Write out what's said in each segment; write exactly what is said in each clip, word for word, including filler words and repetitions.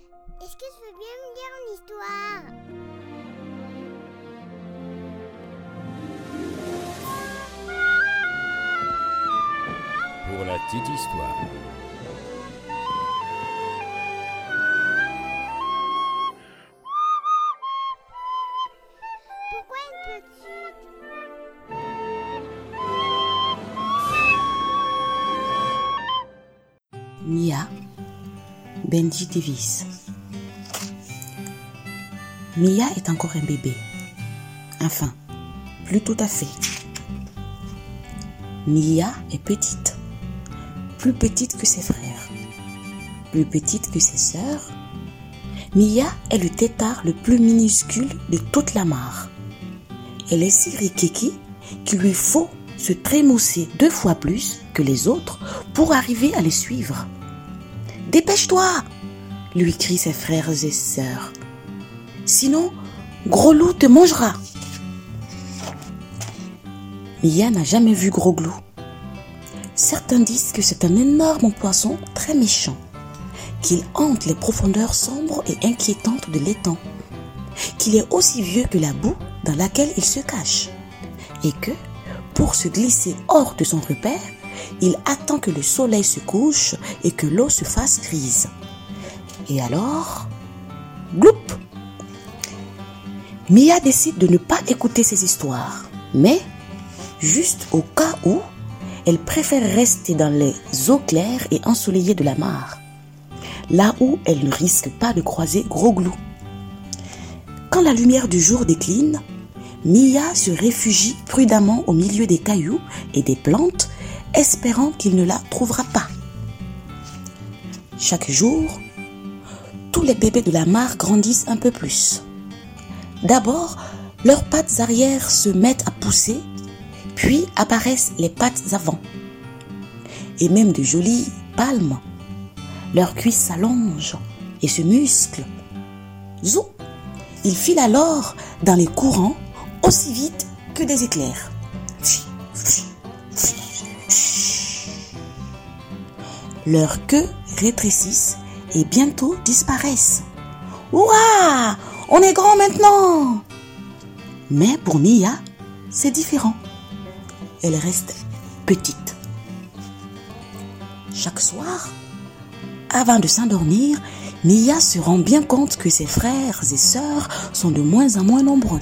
Est-ce que tu veux bien me lire une histoire? Pour la petite histoire. Pourquoi une petite? Mia, Benji Davis. Mia est encore un bébé. Enfin, plus tout à fait. Mia est petite, plus petite que ses frères, plus petite que ses sœurs. Mia est le tétard le plus minuscule de toute la mare. Elle est si riquiqui qu'il lui faut se trémousser deux fois plus que les autres pour arriver à les suivre. « Dépêche-toi !» lui crient ses frères et sœurs. « Sinon, Gros Loup te mangera !» Mia n'a jamais vu Gros Loup. Certains disent que c'est un énorme poisson très méchant, qu'il hante les profondeurs sombres et inquiétantes de l'étang, qu'il est aussi vieux que la boue dans laquelle il se cache, et que, pour se glisser hors de son repère, il attend que le soleil se couche et que l'eau se fasse grise. Et alors, gloup! Mia décide de ne pas écouter ces histoires, mais, juste au cas où, elle préfère rester dans les eaux claires et ensoleillées de la mare, là où elle ne risque pas de croiser Gros Loup. Quand la lumière du jour décline, Mia se réfugie prudemment au milieu des cailloux et des plantes, espérant qu'il ne la trouvera pas. Chaque jour, tous les bébés de la mare grandissent un peu plus. D'abord, leurs pattes arrière se mettent à pousser, puis apparaissent les pattes avant. Et même de jolies palmes. Leurs cuisses s'allongent et se musclent. Zou! Ils filent alors dans les courants aussi vite que des éclairs. Leurs queues rétrécissent et bientôt disparaissent. Ouah! On est grand maintenant! Mais pour Mia, c'est différent. Elle reste petite. Chaque soir, avant de s'endormir, Mia se rend bien compte que ses frères et sœurs sont de moins en moins nombreux.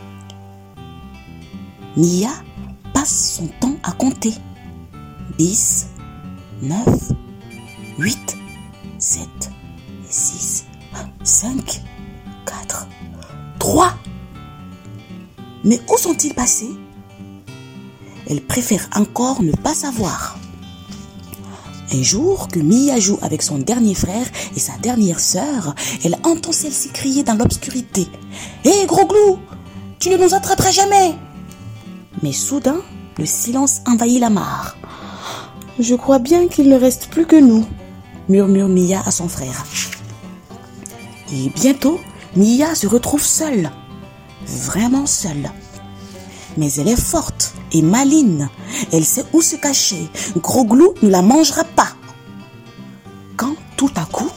Mia passe son temps à compter. dix, neuf, huit, sept, six, cinq, quatre, trois. Mais où sont-ils passés? Elle préfère encore ne pas savoir. Un jour que Mia joue avec son dernier frère et sa dernière sœur, elle entend celle-ci crier dans l'obscurité. « Hé, Gros Loup, tu ne nous attraperas jamais !» Mais soudain, le silence envahit la mare. « Je crois bien qu'il ne reste plus que nous », murmure Mia à son frère. Et bientôt, Mia se retrouve seule, vraiment seule. Mais elle est forte et maligne. Elle sait où se cacher. Gros Loup ne la mangera pas. Quand tout à coup,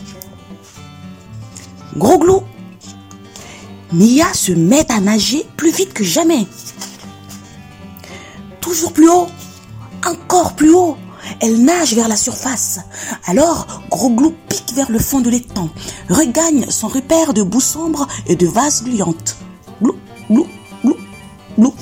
Gros Loup, Mia se met à nager plus vite que jamais. Toujours plus haut, encore plus haut. Elle nage vers la surface. Alors, Gros Loup pique vers le fond de l'étang, regagne son repère de boue sombre et de vases gluantes. Glou, glou, glou, glou.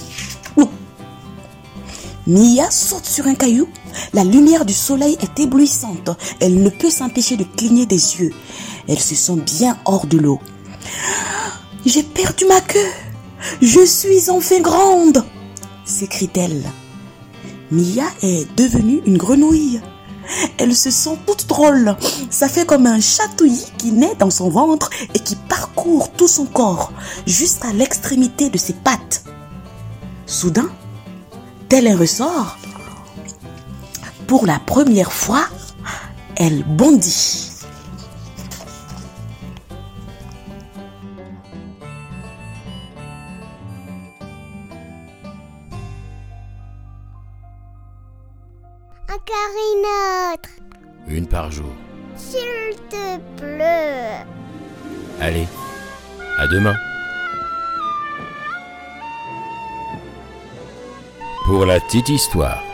Mia saute sur un caillou. La lumière du soleil est éblouissante. Elle ne peut s'empêcher de cligner des yeux. Elle se sent bien hors de l'eau. « J'ai perdu ma queue. Je suis enfin grande !» s'écrie-t-elle. Mia est devenue une grenouille. Elle se sent toute drôle. Ça fait comme un chatouillis qui naît dans son ventre et qui parcourt tout son corps, jusqu'à l'extrémité de ses pattes. Soudain, tel un ressort, pour la première fois, elle bondit. Encore une autre. Une par jour. S'il te plaît. Allez, à demain. Pour la petite histoire.